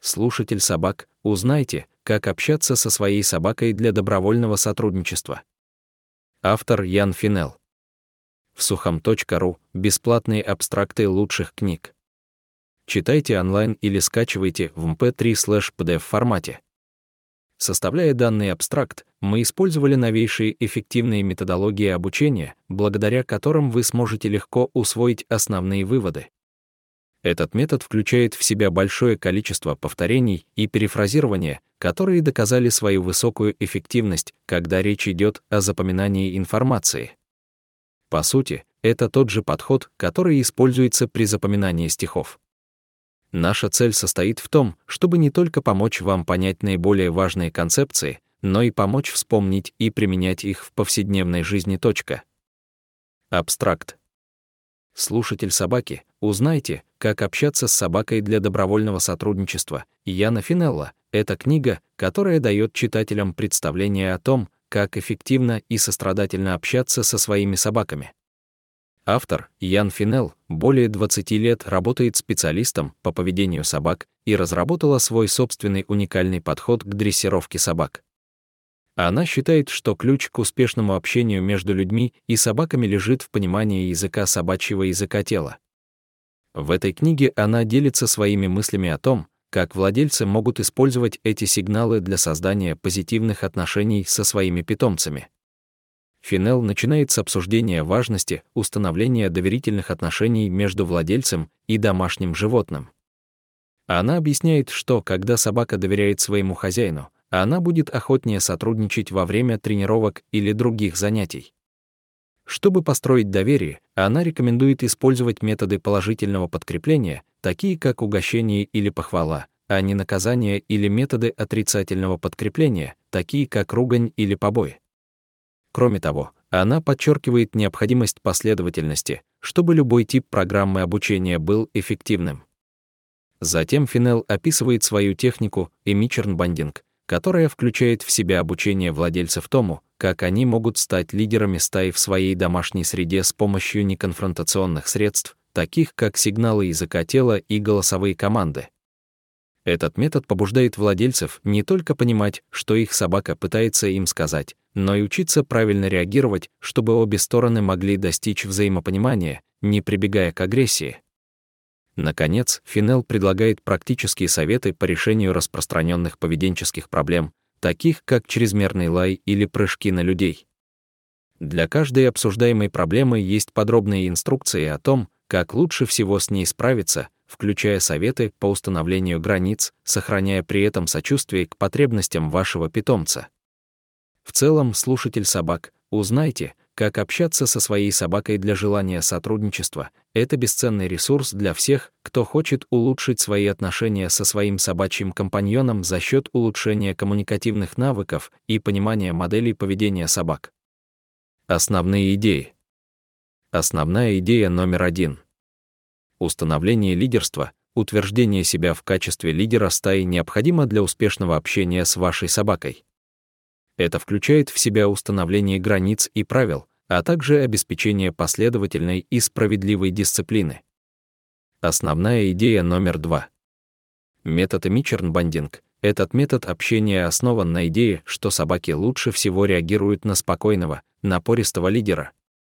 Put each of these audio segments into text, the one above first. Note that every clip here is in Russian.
Слушатель собак, узнайте, как общаться со своей собакой для добровольного сотрудничества. Автор Ян Финел. В сухом.ру бесплатные абстракты лучших книг. Читайте онлайн или скачивайте в mp3/pdf формате. Составляя данный абстракт, мы использовали новейшие эффективные методологии обучения, благодаря которым вы сможете легко усвоить основные выводы. Этот метод включает в себя большое количество повторений и перефразирования, которые доказали свою высокую эффективность, когда речь идет о запоминании информации. По сути, это тот же подход, который используется при запоминании стихов. Наша цель состоит в том, чтобы не только помочь вам понять наиболее важные концепции, но и помочь вспомнить и применять их в повседневной жизни. Абстракт. Слушатель собаки, узнайте, как общаться с собакой для добровольного сотрудничества. Яна Финелла — это книга, которая дает читателям представление о том, как эффективно и сострадательно общаться со своими собаками. Автор, Ян Финел, более 20 лет работает специалистом по поведению собак и разработала свой собственный уникальный подход к дрессировке собак. Она считает, что ключ к успешному общению между людьми и собаками лежит в понимании языка собачьего языка тела. В этой книге она делится своими мыслями о том, как владельцы могут использовать эти сигналы для создания позитивных отношений со своими питомцами. Финел начинает с обсуждения важности установления доверительных отношений между владельцем и домашним животным. Она объясняет, что когда собака доверяет своему хозяину, она будет охотнее сотрудничать во время тренировок или других занятий. Чтобы построить доверие, она рекомендует использовать методы положительного подкрепления, такие как угощение или похвала, а не наказание или методы отрицательного подкрепления, такие как ругань или побои. Кроме того, она подчеркивает необходимость последовательности, чтобы любой тип программы обучения был эффективным. Затем Финел описывает свою технику эмичерн-бандинг, которая включает в себя обучение владельцев тому, как они могут стать лидерами стаи в своей домашней среде с помощью неконфронтационных средств, таких как сигналы языка тела и голосовые команды. Этот метод побуждает владельцев не только понимать, что их собака пытается им сказать, но и учиться правильно реагировать, чтобы обе стороны могли достичь взаимопонимания, не прибегая к агрессии. Наконец, Финел предлагает практические советы по решению распространенных поведенческих проблем, таких как чрезмерный лай или прыжки на людей. Для каждой обсуждаемой проблемы есть подробные инструкции о том, как лучше всего с ней справиться, включая советы по установлению границ, сохраняя при этом сочувствие к потребностям вашего питомца. В целом, слушатель собак, узнайте, как общаться со своей собакой для желания сотрудничества. Это бесценный ресурс для всех, кто хочет улучшить свои отношения со своим собачьим компаньоном за счет улучшения коммуникативных навыков и понимания моделей поведения собак. Основные идеи. Основная идея номер 1. Установление лидерства, утверждение себя в качестве лидера стаи необходимо для успешного общения с вашей собакой. Это включает в себя установление границ и правил, а также обеспечение последовательной и справедливой дисциплины. Основная идея номер 2. Метод эмичерн-бандинг. Этот метод общения основан на идее, что собаки лучше всего реагируют на спокойного, напористого лидера.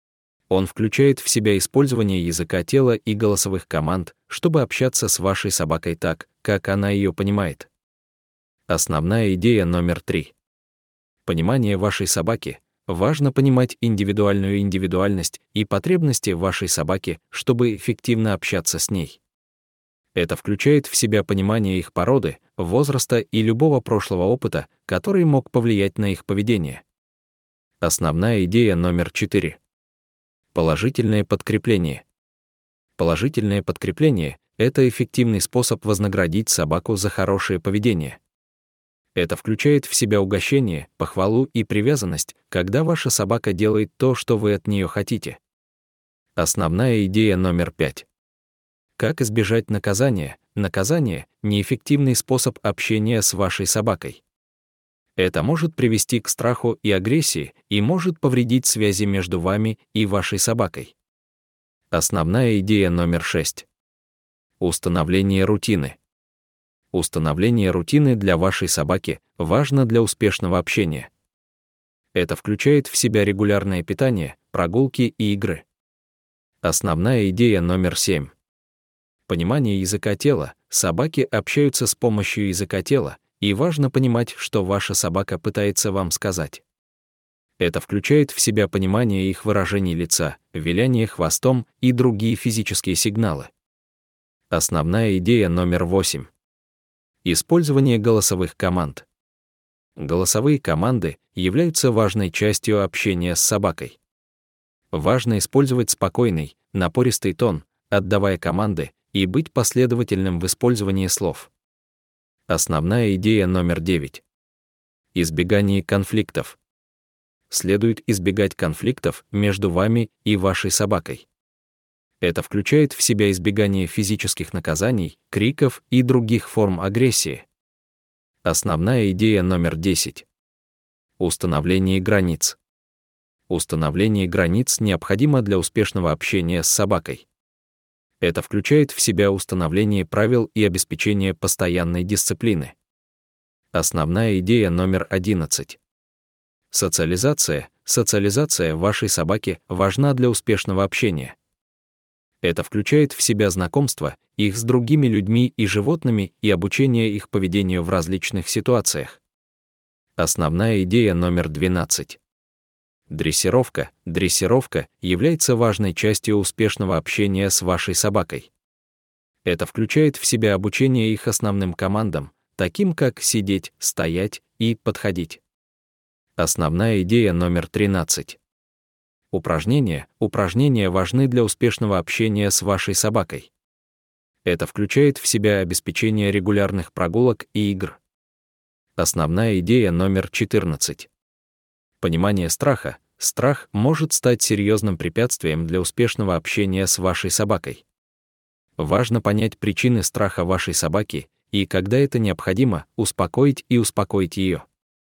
Он включает в себя использование языка тела и голосовых команд, чтобы общаться с вашей собакой так, как она ее понимает. Основная идея номер 3. Понимание вашей собаки. Важно понимать индивидуальную индивидуальность и потребности вашей собаки, чтобы эффективно общаться с ней. Это включает в себя понимание их породы, возраста и любого прошлого опыта, который мог повлиять на их поведение. Основная идея номер 4. Положительное подкрепление. Положительное подкрепление — это эффективный способ вознаградить собаку за хорошее поведение. Это включает в себя угощение, похвалу и привязанность, когда ваша собака делает то, что вы от нее хотите. Основная идея номер 5. Как избежать наказания? Наказание — неэффективный способ общения с вашей собакой. Это может привести к страху и агрессии и может повредить связи между вами и вашей собакой. Основная идея номер 6. Установление рутины. Установление рутины для вашей собаки важно для успешного общения. Это включает в себя регулярное питание, прогулки и игры. Основная идея номер 7. Понимание языка тела. Собаки общаются с помощью языка тела, и важно понимать, что ваша собака пытается вам сказать. Это включает в себя понимание их выражений лица, виляние хвостом и другие физические сигналы. Основная идея номер 8. Использование голосовых команд. Голосовые команды являются важной частью общения с собакой. Важно использовать спокойный, напористый тон, отдавая команды, и быть последовательным в использовании слов. Основная идея номер 9. Избегание конфликтов. Следует избегать конфликтов между вами и вашей собакой. Это включает в себя избегание физических наказаний, криков и других форм агрессии. Основная идея номер 10. Установление границ. Установление границ необходимо для успешного общения с собакой. Это включает в себя установление правил и обеспечение постоянной дисциплины. Основная идея номер 11. Социализация. Социализация вашей собаки важна для успешного общения. Это включает в себя знакомство их с другими людьми и животными и обучение их поведению в различных ситуациях. Основная идея номер 12. Дрессировка. Дрессировка является важной частью успешного общения с вашей собакой. Это включает в себя обучение их основным командам, таким как сидеть, стоять и подходить. Основная идея номер 13. Упражнения. Упражнения важны для успешного общения с вашей собакой. Это включает в себя обеспечение регулярных прогулок и игр. Основная идея номер 14. Понимание страха. Страх может стать серьезным препятствием для успешного общения с вашей собакой. Важно понять причины страха вашей собаки и, когда это необходимо, успокоить ее.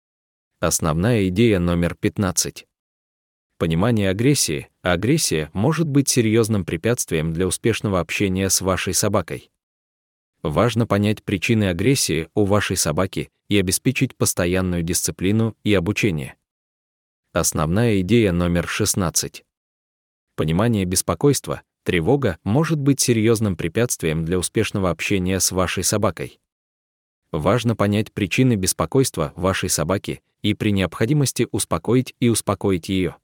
Основная идея номер 15. Понимание агрессии. Агрессия может быть серьезным препятствием для успешного общения с вашей собакой. Важно понять причины агрессии у вашей собаки и обеспечить постоянную дисциплину и обучение. Основная идея номер 16. Понимание беспокойства. Тревога может быть серьезным препятствием для успешного общения с вашей собакой. Важно понять причины беспокойства вашей собаки и при необходимости успокоить ее.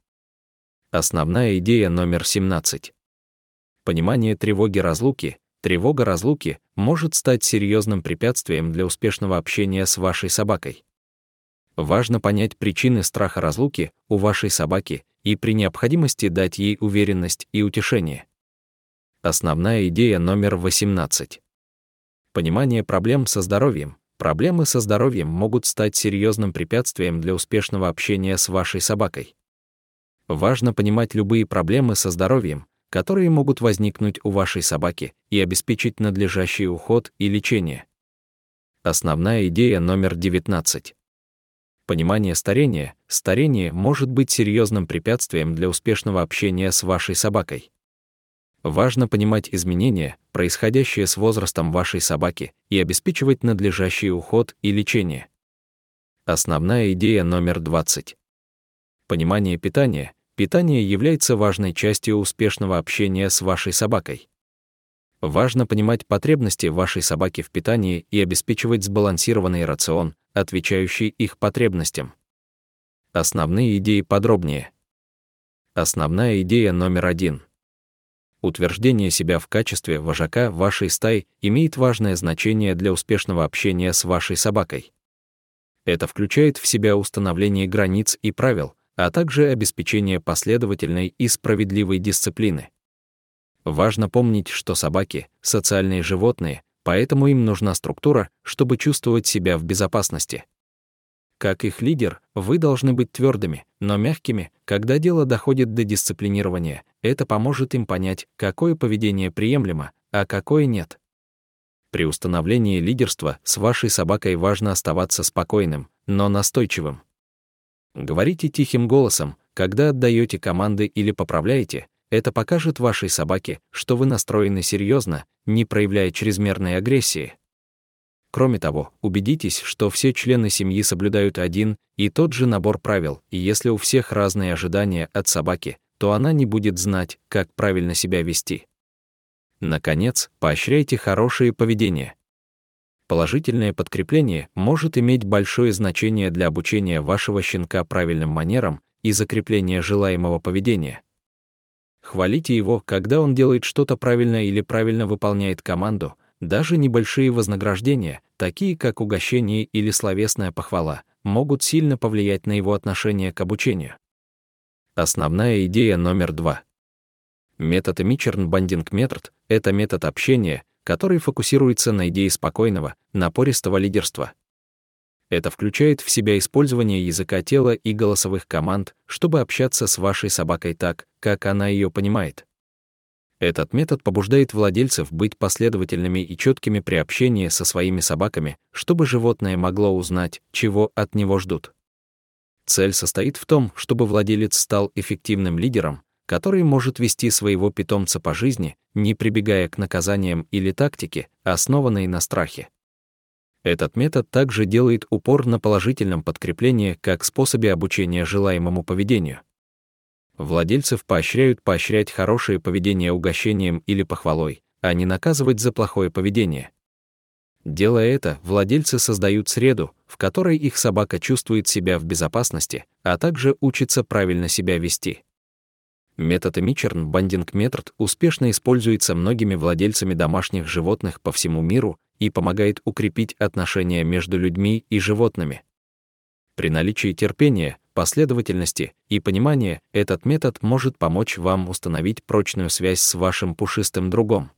Основная идея номер 17. Понимание тревоги разлуки. Тревога разлуки может стать серьезным препятствием для успешного общения с вашей собакой. Важно понять причины страха разлуки у вашей собаки и при необходимости дать ей уверенность и утешение. Основная идея номер 18. Понимание проблем со здоровьем. Проблемы со здоровьем могут стать серьезным препятствием для успешного общения с вашей собакой. Важно понимать любые проблемы со здоровьем, которые могут возникнуть у вашей собаки, и обеспечить надлежащий уход и лечение. Основная идея номер 19. Понимание старения. Старение может быть серьезным препятствием для успешного общения с вашей собакой. Важно понимать изменения, происходящие с возрастом вашей собаки, и обеспечивать надлежащий уход и лечение. Основная идея номер 20. Понимание питания. Питание является важной частью успешного общения с вашей собакой. Важно понимать потребности вашей собаки в питании и обеспечивать сбалансированный рацион, отвечающий их потребностям. Основные идеи подробнее. Основная идея номер 1. Утверждение себя в качестве вожака вашей стаи имеет важное значение для успешного общения с вашей собакой. Это включает в себя установление границ и правил, а также обеспечение последовательной и справедливой дисциплины. Важно помнить, что собаки — социальные животные, поэтому им нужна структура, чтобы чувствовать себя в безопасности. Как их лидер, вы должны быть твердыми, но мягкими, когда дело доходит до дисциплинирования. Это поможет им понять, какое поведение приемлемо, а какое нет. При установлении лидерства с вашей собакой важно оставаться спокойным, но настойчивым. Говорите тихим голосом, когда отдаете команды или поправляете. Это покажет вашей собаке, что вы настроены серьезно, не проявляя чрезмерной агрессии. Кроме того, убедитесь, что все члены семьи соблюдают один и тот же набор правил, и если у всех разные ожидания от собаки, то она не будет знать, как правильно себя вести. Наконец, поощряйте хорошее поведение. Положительное подкрепление может иметь большое значение для обучения вашего щенка правильным манерам и закрепления желаемого поведения. Хвалите его, когда он делает что-то правильно или правильно выполняет команду. Даже небольшие вознаграждения, такие как угощение или словесная похвала, могут сильно повлиять на его отношение к обучению. Основная идея номер 2. Метод Мичерн-Бандинг-метод — это метод общения, который фокусируется на идее спокойного, напористого лидерства. Это включает в себя использование языка тела и голосовых команд, чтобы общаться с вашей собакой так, как она ее понимает. Этот метод побуждает владельцев быть последовательными и четкими при общении со своими собаками, чтобы животное могло узнать, чего от него ждут. Цель состоит в том, чтобы владелец стал эффективным лидером, который может вести своего питомца по жизни, не прибегая к наказаниям или тактике, основанной на страхе. Этот метод также делает упор на положительном подкреплении как способе обучения желаемому поведению. Владельцев поощрять хорошее поведение угощением или похвалой, а не наказывать за плохое поведение. Делая это, владельцы создают среду, в которой их собака чувствует себя в безопасности, а также учится правильно себя вести. Метод Мичерн-Бандинг-метод успешно используется многими владельцами домашних животных по всему миру и помогает укрепить отношения между людьми и животными. При наличии терпения, последовательности и понимания этот метод может помочь вам установить прочную связь с вашим пушистым другом.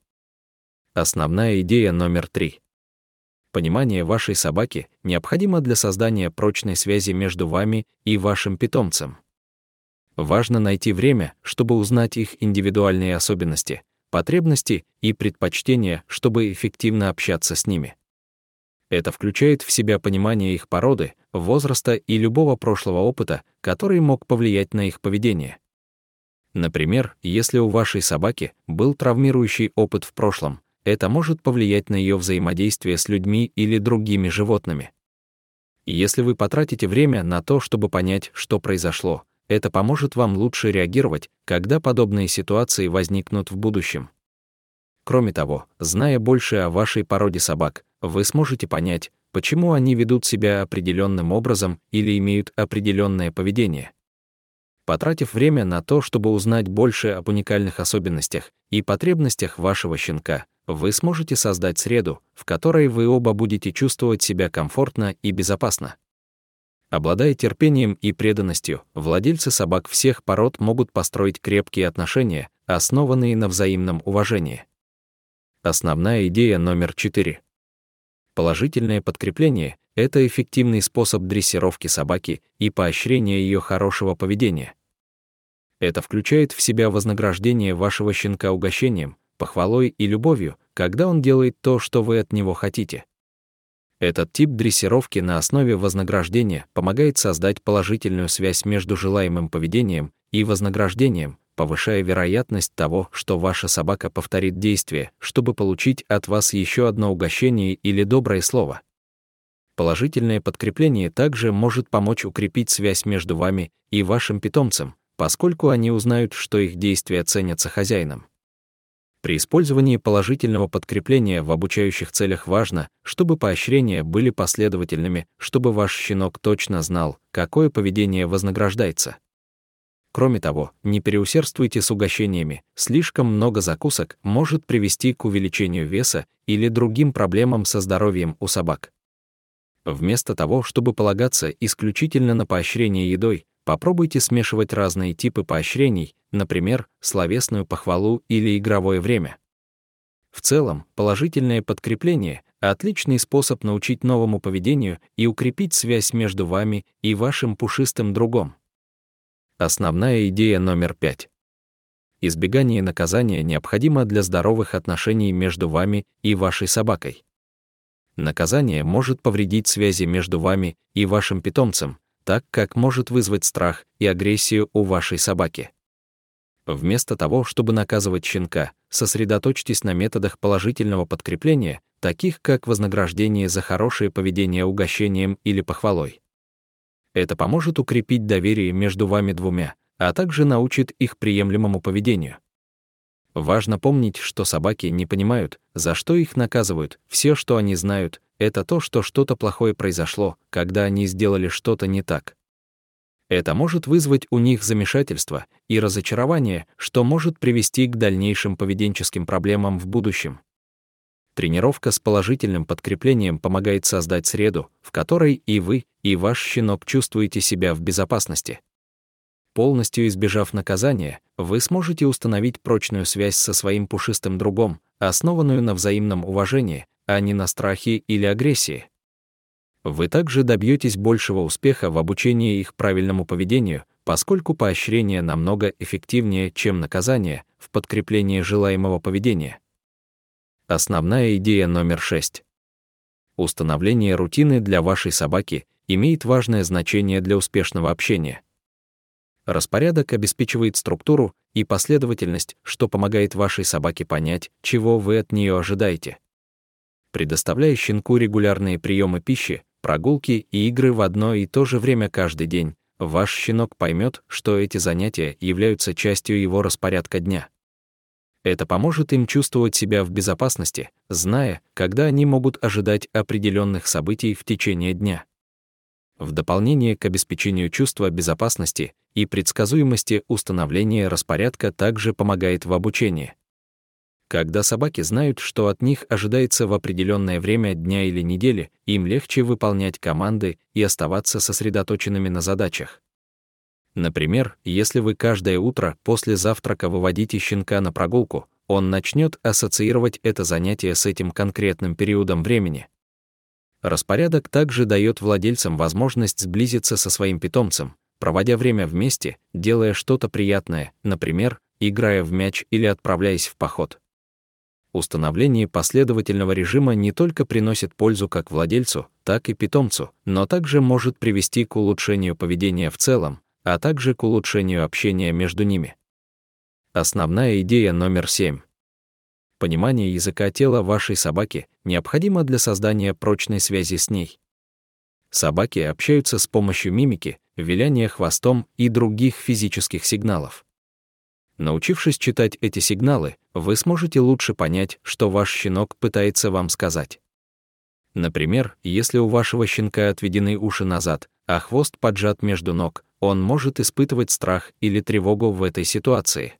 Основная идея номер 3. Понимание вашей собаки необходимо для создания прочной связи между вами и вашим питомцем. Важно найти время, чтобы узнать их индивидуальные особенности, потребности и предпочтения, чтобы эффективно общаться с ними. Это включает в себя понимание их породы, возраста и любого прошлого опыта, который мог повлиять на их поведение. Например, если у вашей собаки был травмирующий опыт в прошлом, это может повлиять на ее взаимодействие с людьми или другими животными. Если вы потратите время на то, чтобы понять, что произошло, это поможет вам лучше реагировать, когда подобные ситуации возникнут в будущем. Кроме того, зная больше о вашей породе собак, вы сможете понять, почему они ведут себя определенным образом или имеют определенное поведение. Потратив время на то, чтобы узнать больше об уникальных особенностях и потребностях вашего щенка, вы сможете создать среду, в которой вы оба будете чувствовать себя комфортно и безопасно. Обладая терпением и преданностью, владельцы собак всех пород могут построить крепкие отношения, основанные на взаимном уважении. Основная идея номер 4. Положительное подкрепление — это эффективный способ дрессировки собаки и поощрения ее хорошего поведения. Это включает в себя вознаграждение вашего щенка угощением, похвалой и любовью, когда он делает то, что вы от него хотите. Этот тип дрессировки на основе вознаграждения помогает создать положительную связь между желаемым поведением и вознаграждением, повышая вероятность того, что ваша собака повторит действие, чтобы получить от вас еще одно угощение или доброе слово. Положительное подкрепление также может помочь укрепить связь между вами и вашим питомцем, поскольку они узнают, что их действия ценятся хозяином. При использовании положительного подкрепления в обучающих целях важно, чтобы поощрения были последовательными, чтобы ваш щенок точно знал, какое поведение вознаграждается. Кроме того, не переусердствуйте с угощениями, слишком много закусок может привести к увеличению веса или другим проблемам со здоровьем у собак. Вместо того, чтобы полагаться исключительно на поощрение едой, попробуйте смешивать разные типы поощрений, например, словесную похвалу или игровое время. В целом, положительное подкрепление — отличный способ научить новому поведению и укрепить связь между вами и вашим пушистым другом. Основная идея номер 5. Избегание наказания необходимо для здоровых отношений между вами и вашей собакой. Наказание может повредить связи между вами и вашим питомцем, так как может вызвать страх и агрессию у вашей собаки. Вместо того, чтобы наказывать щенка, сосредоточьтесь на методах положительного подкрепления, таких как вознаграждение за хорошее поведение угощением или похвалой. Это поможет укрепить доверие между вами двумя, а также научит их приемлемому поведению. Важно помнить, что собаки не понимают, за что их наказывают. Все, что они знают, это то, что что-то плохое произошло, когда они сделали что-то не так. Это может вызвать у них замешательство и разочарование, что может привести к дальнейшим поведенческим проблемам в будущем. Тренировка с положительным подкреплением помогает создать среду, в которой и вы, и ваш щенок чувствуете себя в безопасности. Полностью избежав наказания, вы сможете установить прочную связь со своим пушистым другом, основанную на взаимном уважении, а не на страхе или агрессии. Вы также добьетесь большего успеха в обучении их правильному поведению, поскольку поощрение намного эффективнее, чем наказание, в подкреплении желаемого поведения. Основная идея номер 6. Установление рутины для вашей собаки имеет важное значение для успешного общения. Распорядок обеспечивает структуру и последовательность, что помогает вашей собаке понять, чего вы от нее ожидаете. Предоставляя щенку регулярные приемы пищи, прогулки и игры в одно и то же время каждый день, ваш щенок поймет, что эти занятия являются частью его распорядка дня. Это поможет им чувствовать себя в безопасности, зная, когда они могут ожидать определенных событий в течение дня. В дополнение к обеспечению чувства безопасности и предсказуемости установление распорядка также помогает в обучении. Когда собаки знают, что от них ожидается в определенное время дня или недели, им легче выполнять команды и оставаться сосредоточенными на задачах. Например, если вы каждое утро после завтрака выводите щенка на прогулку, он начнет ассоциировать это занятие с этим конкретным периодом времени. Распорядок также дает владельцам возможность сблизиться со своим питомцем, проводя время вместе, делая что-то приятное, например, играя в мяч или отправляясь в поход. Установление последовательного режима не только приносит пользу как владельцу, так и питомцу, но также может привести к улучшению поведения в целом, а также к улучшению общения между ними. Основная идея номер 7. Понимание языка тела вашей собаки необходимо для создания прочной связи с ней. Собаки общаются с помощью мимики, виляния хвостом и других физических сигналов. Научившись читать эти сигналы, вы сможете лучше понять, что ваш щенок пытается вам сказать. Например, если у вашего щенка отведены уши назад, а хвост поджат между ног, он может испытывать страх или тревогу в этой ситуации.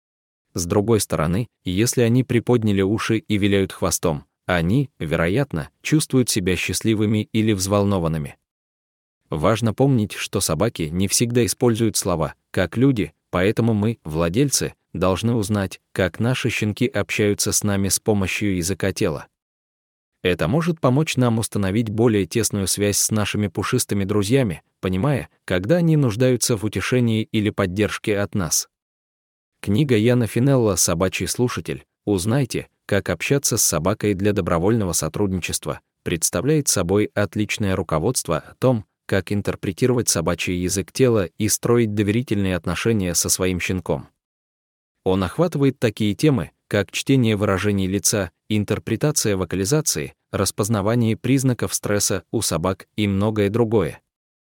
С другой стороны, если они приподняли уши и виляют хвостом, они, вероятно, чувствуют себя счастливыми или взволнованными. Важно помнить, что собаки не всегда используют слова, как люди, поэтому мы, владельцы, должны узнать, как наши щенки общаются с нами с помощью языка тела. Это может помочь нам установить более тесную связь с нашими пушистыми друзьями, понимая, когда они нуждаются в утешении или поддержке от нас. Книга Яна Финелла «Собачий слушатель. Узнайте, как общаться с собакой для добровольного сотрудничества» представляет собой отличное руководство о том, как интерпретировать собачий язык тела и строить доверительные отношения со своим щенком. Он охватывает такие темы, как чтение выражений лица, интерпретация вокализации, распознавание признаков стресса у собак и многое другое.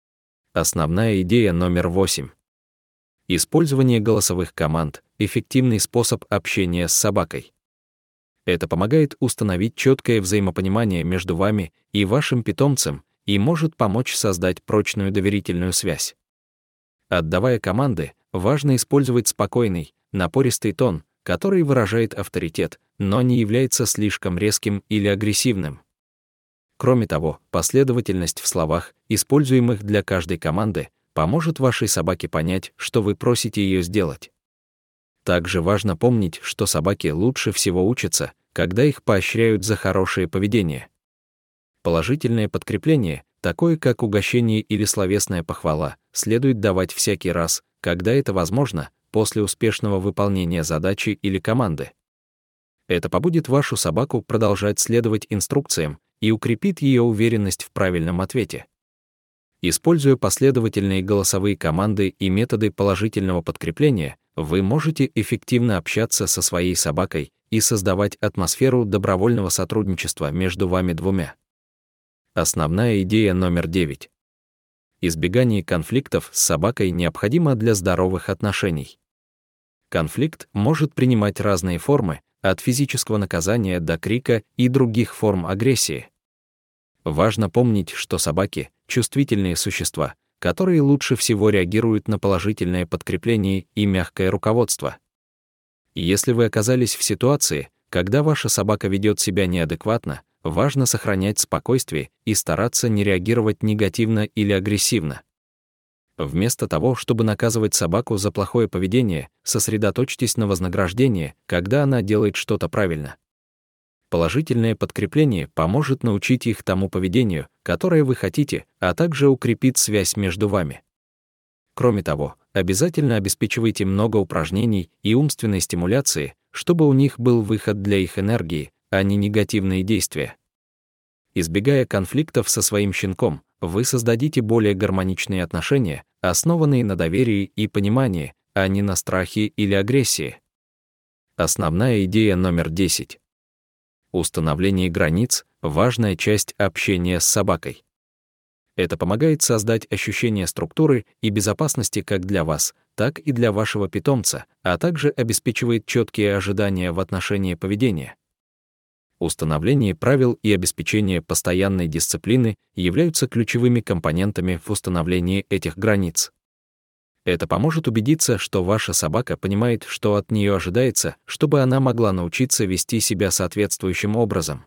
Основная идея номер 8. Использование голосовых команд — эффективный способ общения с собакой. Это помогает установить четкое взаимопонимание между вами и вашим питомцем и может помочь создать прочную доверительную связь. Отдавая команды, важно использовать спокойный, напористый тон, который выражает авторитет, но не является слишком резким или агрессивным. Кроме того, последовательность в словах, используемых для каждой команды, поможет вашей собаке понять, что вы просите ее сделать. Также важно помнить, что собаки лучше всего учатся, когда их поощряют за хорошее поведение. Положительное подкрепление, такое как угощение или словесная похвала, следует давать всякий раз, когда это возможно, после успешного выполнения задачи или команды. Это побудит вашу собаку продолжать следовать инструкциям и укрепит ее уверенность в правильном ответе. Используя последовательные голосовые команды и методы положительного подкрепления, вы можете эффективно общаться со своей собакой и создавать атмосферу добровольного сотрудничества между вами двумя. Основная идея номер 9. Избегание конфликтов с собакой необходимо для здоровых отношений. Конфликт может принимать разные формы, от физического наказания до крика и других форм агрессии. Важно помнить, что собаки — чувствительные существа, которые лучше всего реагируют на положительное подкрепление и мягкое руководство. Если вы оказались в ситуации, когда ваша собака ведет себя неадекватно, важно сохранять спокойствие и стараться не реагировать негативно или агрессивно. Вместо того, чтобы наказывать собаку за плохое поведение, сосредоточьтесь на вознаграждении, когда она делает что-то правильно. Положительное подкрепление поможет научить их тому поведению, которое вы хотите, а также укрепит связь между вами. Кроме того, обязательно обеспечивайте много упражнений и умственной стимуляции, чтобы у них был выход для их энергии, а не негативные действия. Избегая конфликтов со своим щенком, вы создадите более гармоничные отношения, основанные на доверии и понимании, а не на страхе или агрессии. Основная идея номер 10. Установление границ — важная часть общения с собакой. Это помогает создать ощущение структуры и безопасности как для вас, так и для вашего питомца, а также обеспечивает четкие ожидания в отношении поведения. Установление правил и обеспечение постоянной дисциплины являются ключевыми компонентами в установлении этих границ. Это поможет убедиться, что ваша собака понимает, что от нее ожидается, чтобы она могла научиться вести себя соответствующим образом.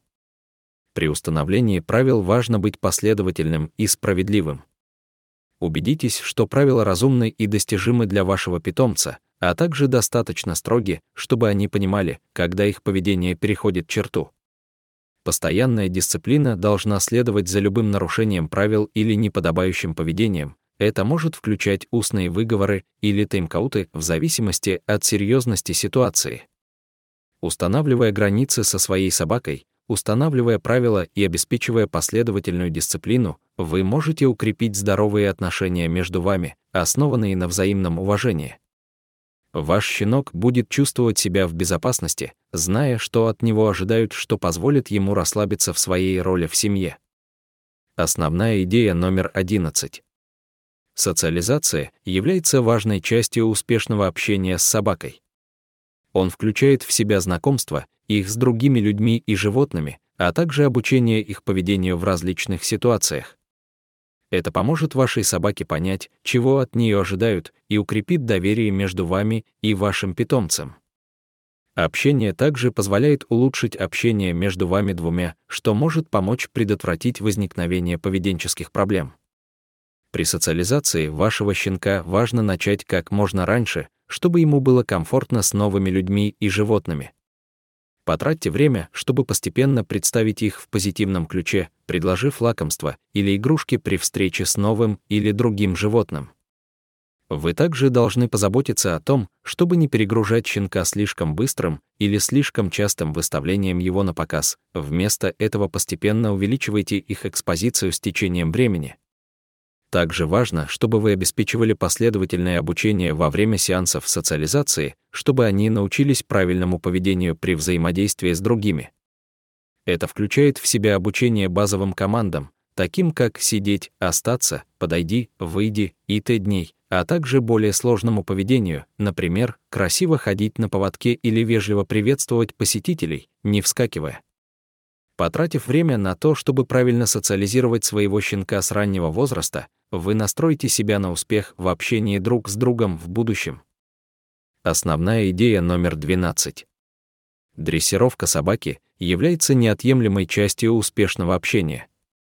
При установлении правил важно быть последовательным и справедливым. Убедитесь, что правила разумны и достижимы для вашего питомца, а также достаточно строги, чтобы они понимали, когда их поведение переходит черту. Постоянная дисциплина должна следовать за любым нарушением правил или неподобающим поведением. Это может включать устные выговоры или тайм-ауты в зависимости от серьезности ситуации. Устанавливая границы со своей собакой, устанавливая правила и обеспечивая последовательную дисциплину, вы можете укрепить здоровые отношения между вами, основанные на взаимном уважении. Ваш щенок будет чувствовать себя в безопасности, зная, что от него ожидают, что позволит ему расслабиться в своей роли в семье. Основная идея номер 11. Социализация является важной частью успешного общения с собакой. Он включает в себя знакомство их с другими людьми и животными, а также обучение их поведению в различных ситуациях. Это поможет вашей собаке понять, чего от нее ожидают, и укрепит доверие между вами и вашим питомцем. Общение также позволяет улучшить общение между вами двумя, что может помочь предотвратить возникновение поведенческих проблем. При социализации вашего щенка важно начать как можно раньше, чтобы ему было комфортно с новыми людьми и животными. Потратьте время, чтобы постепенно представить их в позитивном ключе, предложив лакомство или игрушки при встрече с новым или другим животным. Вы также должны позаботиться о том, чтобы не перегружать щенка слишком быстрым или слишком частым выставлением его на показ. Вместо этого постепенно увеличивайте их экспозицию с течением времени. Также важно, чтобы вы обеспечивали последовательное обучение во время сеансов социализации, чтобы они научились правильному поведению при взаимодействии с другими. Это включает в себя обучение базовым командам, таким как «сидеть», «остаться», «подойди», «выйди» и «т-дней», а также более сложному поведению, например, красиво ходить на поводке или вежливо приветствовать посетителей, не вскакивая. Потратив время на то, чтобы правильно социализировать своего щенка с раннего возраста, вы настроите себя на успех в общении друг с другом в будущем. Основная идея номер 12. Дрессировка собаки является неотъемлемой частью успешного общения.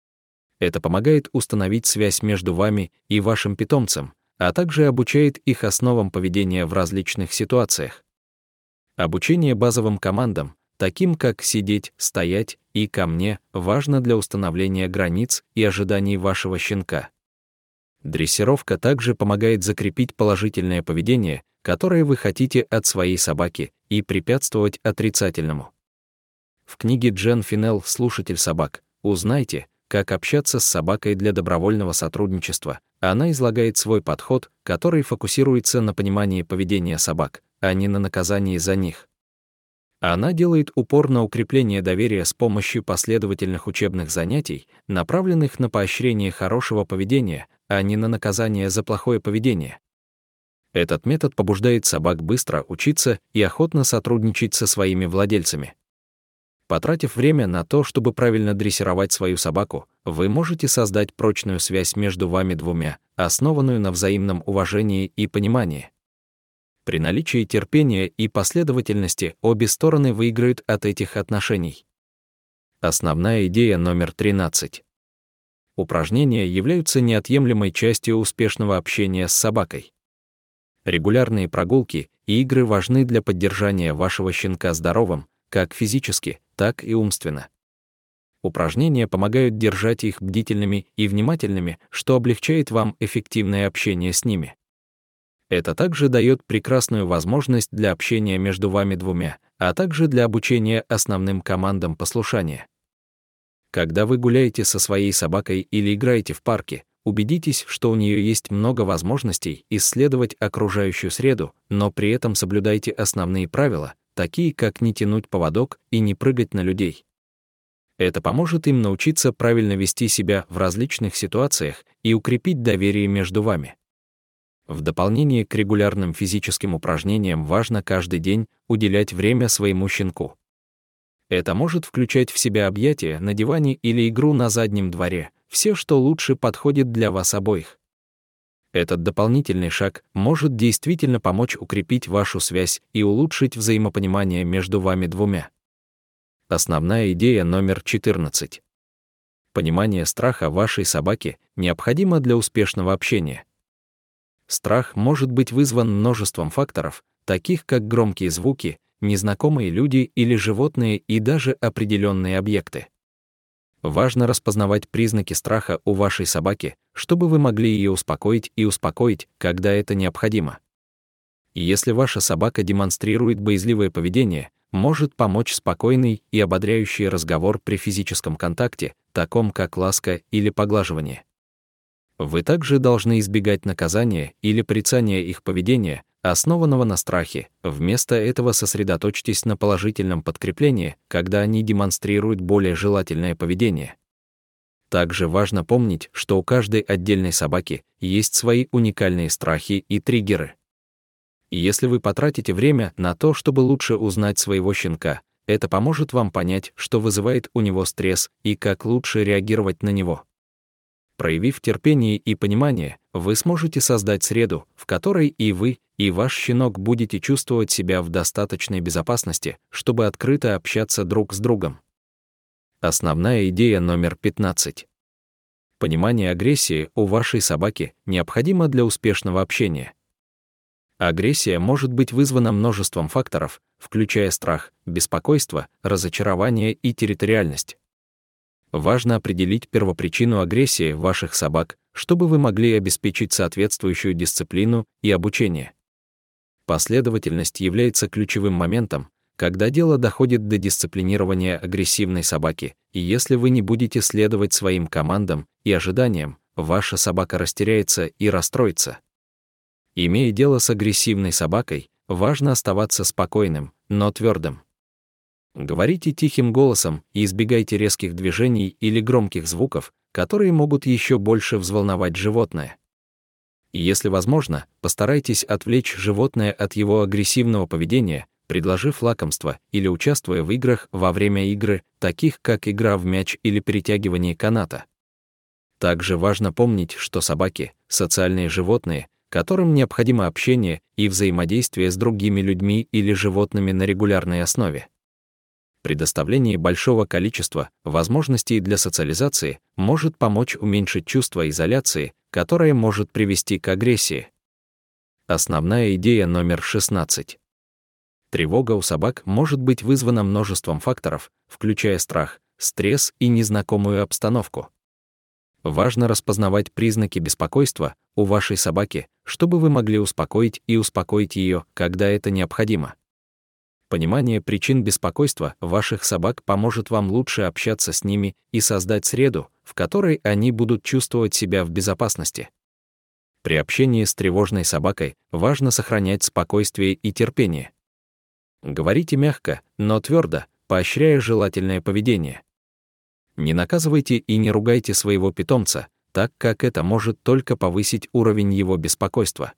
Это помогает установить связь между вами и вашим питомцем, а также обучает их основам поведения в различных ситуациях. Обучение базовым командам, таким как «сидеть», «стоять» и «ко мне», важно для установления границ и ожиданий вашего щенка. Дрессировка также помогает закрепить положительное поведение, которое вы хотите от своей собаки, и препятствовать отрицательному. В книге Джен Финел «Слушатель собак» узнайте, как общаться с собакой для добровольного сотрудничества. Она излагает свой подход, который фокусируется на понимании поведения собак, а не на наказании за них. Она делает упор на укрепление доверия с помощью последовательных учебных занятий, направленных на поощрение хорошего поведения, а не на наказание за плохое поведение. Этот метод побуждает собак быстро учиться и охотно сотрудничать со своими владельцами. Потратив время на то, чтобы правильно дрессировать свою собаку, вы можете создать прочную связь между вами двумя, основанную на взаимном уважении и понимании. При наличии терпения и последовательности обе стороны выиграют от этих отношений. Основная идея номер 13. Упражнения являются неотъемлемой частью успешного общения с собакой. Регулярные прогулки и игры важны для поддержания вашего щенка здоровым, как физически, так и умственно. Упражнения помогают держать их бдительными и внимательными, что облегчает вам эффективное общение с ними. Это также дает прекрасную возможность для общения между вами двумя, а также для обучения основным командам послушания. Когда вы гуляете со своей собакой или играете в парке, убедитесь, что у нее есть много возможностей исследовать окружающую среду, но при этом соблюдайте основные правила, такие как не тянуть поводок и не прыгать на людей. Это поможет им научиться правильно вести себя в различных ситуациях и укрепить доверие между вами. В дополнение к регулярным физическим упражнениям важно каждый день уделять время своему щенку. Это может включать в себя объятия на диване или игру на заднем дворе, все, что лучше подходит для вас обоих. Этот дополнительный шаг может действительно помочь укрепить вашу связь и улучшить взаимопонимание между вами двумя. Основная идея номер 14. Понимание страха вашей собаки необходимо для успешного общения. Страх может быть вызван множеством факторов, таких как громкие звуки, незнакомые люди или животные и даже определенные объекты. Важно распознавать признаки страха у вашей собаки, чтобы вы могли ее успокоить и успокоить, когда это необходимо. Если ваша собака демонстрирует боязливое поведение, может помочь спокойный и ободряющий разговор при физическом контакте, таком как ласка или поглаживание. Вы также должны избегать наказания или порицания их поведения, основанного на страхе. Вместо этого сосредоточьтесь на положительном подкреплении, когда они демонстрируют более желательное поведение. Также важно помнить, что у каждой отдельной собаки есть свои уникальные страхи и триггеры. И если вы потратите время на то, чтобы лучше узнать своего щенка, это поможет вам понять, что вызывает у него стресс и как лучше реагировать на него. Проявив терпение и понимание, вы сможете создать среду, в которой и вы, и ваш щенок будете чувствовать себя в достаточной безопасности, чтобы открыто общаться друг с другом. Основная идея номер 15. Понимание агрессии у вашей собаки необходимо для успешного общения. Агрессия может быть вызвана множеством факторов, включая страх, беспокойство, разочарование и территориальность. Важно определить первопричину агрессии ваших собак, чтобы вы могли обеспечить соответствующую дисциплину и обучение. Последовательность является ключевым моментом, когда дело доходит до дисциплинирования агрессивной собаки, и если вы не будете следовать своим командам и ожиданиям, ваша собака растеряется и расстроится. Имея дело с агрессивной собакой, важно оставаться спокойным, но твердым. Говорите тихим голосом и избегайте резких движений или громких звуков, которые могут еще больше взволновать животное. И если возможно, постарайтесь отвлечь животное от его агрессивного поведения, предложив лакомство или участвуя в играх во время игры, таких как игра в мяч или перетягивание каната. Также важно помнить, что собаки — социальные животные, которым необходимо общение и взаимодействие с другими людьми или животными на регулярной основе. Предоставление большого количества возможностей для социализации может помочь уменьшить чувство изоляции, которое может привести к агрессии. Основная идея номер 16. Тревога у собак может быть вызвана множеством факторов, включая страх, стресс и незнакомую обстановку. Важно распознавать признаки беспокойства у вашей собаки, чтобы вы могли успокоить ее, когда это необходимо. Понимание причин беспокойства ваших собак поможет вам лучше общаться с ними и создать среду, в которой они будут чувствовать себя в безопасности. При общении с тревожной собакой важно сохранять спокойствие и терпение. Говорите мягко, но твердо, поощряя желательное поведение. Не наказывайте и не ругайте своего питомца, так как это может только повысить уровень его беспокойства.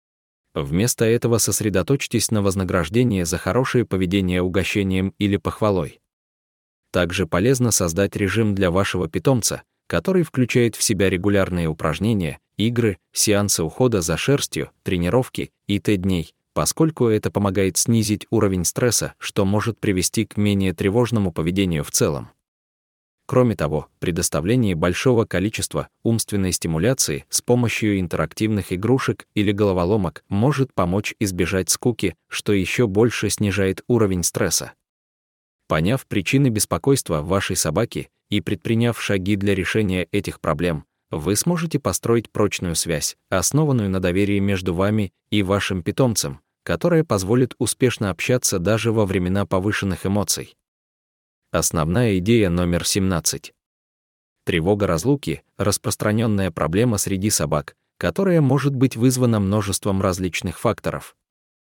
Вместо этого сосредоточьтесь на вознаграждении за хорошее поведение угощением или похвалой. Также полезно создать режим для вашего питомца, который включает в себя регулярные упражнения, игры, сеансы ухода за шерстью, тренировки и т.д., поскольку это помогает снизить уровень стресса, что может привести к менее тревожному поведению в целом. Кроме того, предоставление большого количества умственной стимуляции с помощью интерактивных игрушек или головоломок может помочь избежать скуки, что еще больше снижает уровень стресса. Поняв причины беспокойства вашей собаки и предприняв шаги для решения этих проблем, вы сможете построить прочную связь, основанную на доверии между вами и вашим питомцем, которая позволит успешно общаться даже во времена повышенных эмоций. Основная идея номер 17. Тревога разлуки — распространенная проблема среди собак, которая может быть вызвана множеством различных факторов.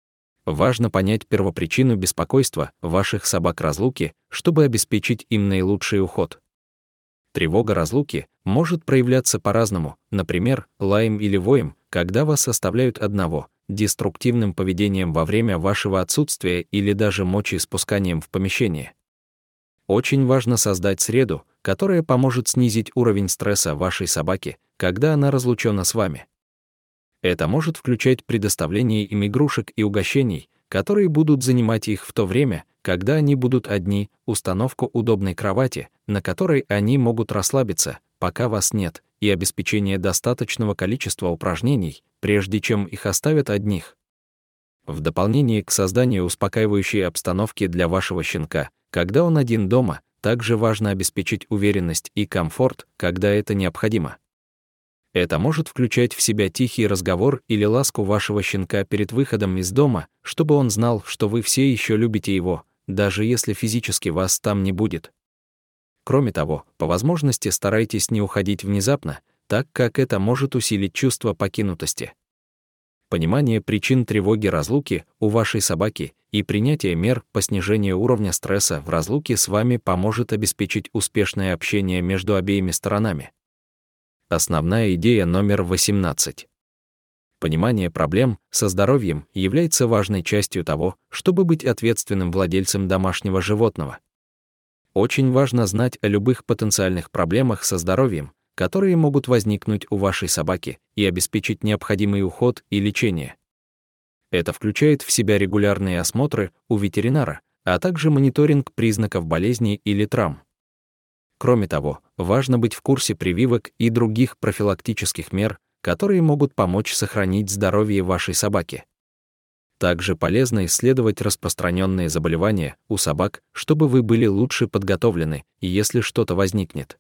Важно понять первопричину беспокойства ваших собак разлуки, чтобы обеспечить им наилучший уход. Тревога разлуки может проявляться по-разному, например, лаем или воем, когда вас оставляют одного, деструктивным поведением во время вашего отсутствия или даже мочеиспусканием в помещении. Очень важно создать среду, которая поможет снизить уровень стресса вашей собаки, когда она разлучена с вами. Это может включать предоставление им игрушек и угощений, которые будут занимать их в то время, когда они будут одни, установку удобной кровати, на которой они могут расслабиться, пока вас нет, и обеспечение достаточного количества упражнений, прежде чем их оставят одних. В дополнение к созданию успокаивающей обстановки для вашего щенка, когда он один дома, также важно обеспечить уверенность и комфорт, когда это необходимо. Это может включать в себя тихий разговор или ласку вашего щенка перед выходом из дома, чтобы он знал, что вы все еще любите его, даже если физически вас там не будет. Кроме того, по возможности старайтесь не уходить внезапно, так как это может усилить чувство покинутости. Понимание причин тревоги разлуки у вашей собаки и принятие мер по снижению уровня стресса в разлуке с вами поможет обеспечить успешное общение между обеими сторонами. Основная идея номер 18. Понимание проблем со здоровьем является важной частью того, чтобы быть ответственным владельцем домашнего животного. Очень важно знать о любых потенциальных проблемах со здоровьем, которые могут возникнуть у вашей собаки, и обеспечить необходимый уход и лечение. Это включает в себя регулярные осмотры у ветеринара, а также мониторинг признаков болезни или травм. Кроме того, важно быть в курсе прививок и других профилактических мер, которые могут помочь сохранить здоровье вашей собаки. Также полезно исследовать распространенные заболевания у собак, чтобы вы были лучше подготовлены, если что-то возникнет.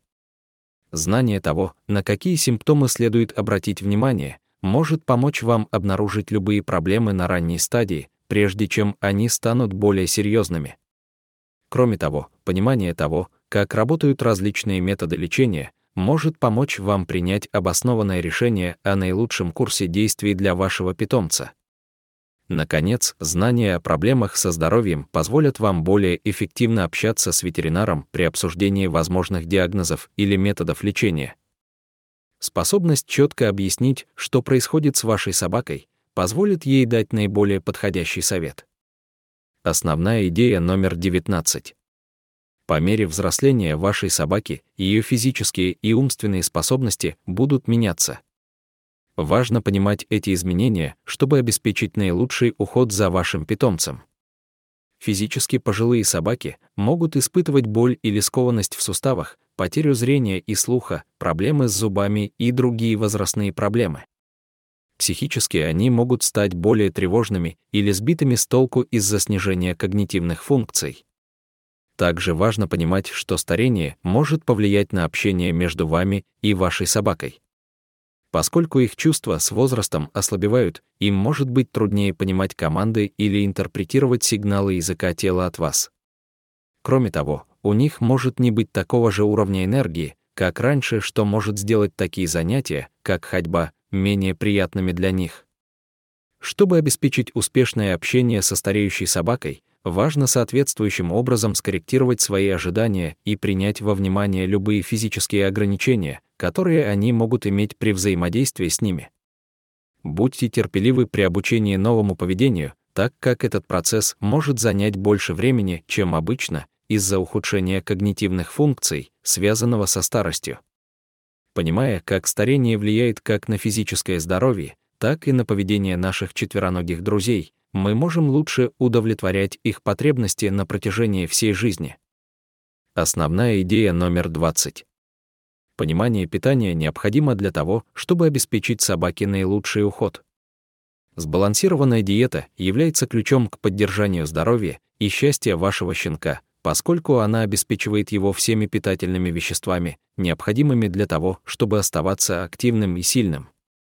Знание того, на какие симптомы следует обратить внимание, может помочь вам обнаружить любые проблемы на ранней стадии, прежде чем они станут более серьезными. Кроме того, понимание того, как работают различные методы лечения, может помочь вам принять обоснованное решение о наилучшем курсе действий для вашего питомца. Наконец, знания о проблемах со здоровьем позволят вам более эффективно общаться с ветеринаром при обсуждении возможных диагнозов или методов лечения. Способность четко объяснить, что происходит с вашей собакой, позволит ей дать наиболее подходящий совет. Основная идея номер 19. По мере взросления вашей собаки ее физические и умственные способности будут меняться. Важно понимать эти изменения, чтобы обеспечить наилучший уход за вашим питомцем. Физически пожилые собаки могут испытывать боль или скованность в суставах, потерю зрения и слуха, проблемы с зубами и другие возрастные проблемы. Психически они могут стать более тревожными или сбитыми с толку из-за снижения когнитивных функций. Также важно понимать, что старение может повлиять на общение между вами и вашей собакой. Поскольку их чувства с возрастом ослабевают, им может быть труднее понимать команды или интерпретировать сигналы языка тела от вас. Кроме того, у них может не быть такого же уровня энергии, как раньше, что может сделать такие занятия, как ходьба, менее приятными для них. Чтобы обеспечить успешное общение со стареющей собакой, важно соответствующим образом скорректировать свои ожидания и принять во внимание любые физические ограничения, которые они могут иметь при взаимодействии с ними. Будьте терпеливы при обучении новому поведению, так как этот процесс может занять больше времени, чем обычно, из-за ухудшения когнитивных функций, связанного со старостью. Понимая, как старение влияет как на физическое здоровье, так и на поведение наших четвероногих друзей, мы можем лучше удовлетворять их потребности на протяжении всей жизни. Основная идея номер 20. Понимание питания необходимо для того, чтобы обеспечить собаке наилучший уход. Сбалансированная диета является ключом к поддержанию здоровья и счастья вашего щенка, поскольку она обеспечивает его всеми питательными веществами, необходимыми для того, чтобы оставаться активным и сильным.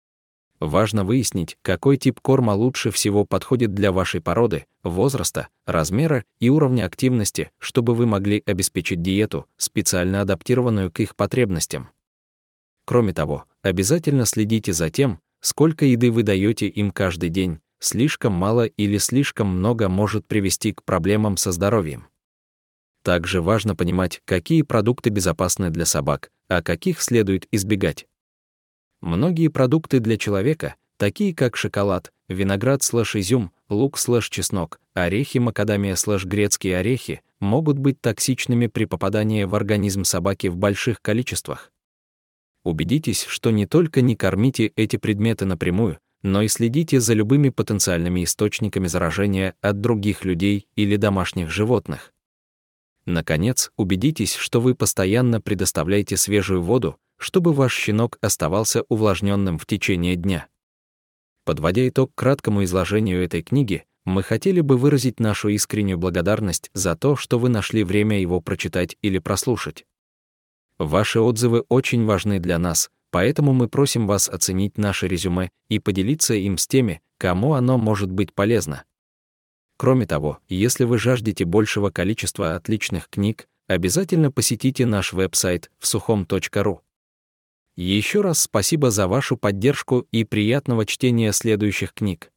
Важно выяснить, какой тип корма лучше всего подходит для вашей породы, возраста, размера и уровня активности, чтобы вы могли обеспечить диету, специально адаптированную к их потребностям. Кроме того, обязательно следите за тем, сколько еды вы даете им каждый день. Слишком мало или слишком много может привести к проблемам со здоровьем. Также важно понимать, какие продукты безопасны для собак, а каких следует избегать. Многие продукты для человека, такие как шоколад, виноград/изюм, лук/чеснок, орехи макадамия/грецкие орехи, могут быть токсичными при попадании в организм собаки в больших количествах. Убедитесь, что не только не кормите эти предметы напрямую, но и следите за любыми потенциальными источниками заражения от других людей или домашних животных. Наконец, убедитесь, что вы постоянно предоставляете свежую воду, чтобы ваш щенок оставался увлажненным в течение дня. Подводя итог краткому изложению этой книги, мы хотели бы выразить нашу искреннюю благодарность за то, что вы нашли время его прочитать или прослушать. Ваши отзывы очень важны для нас, поэтому мы просим вас оценить наше резюме и поделиться им с теми, кому оно может быть полезно. Кроме того, если вы жаждете большего количества отличных книг, обязательно посетите наш веб-сайт vsuchom.ru. Еще раз спасибо за вашу поддержку и приятного чтения следующих книг.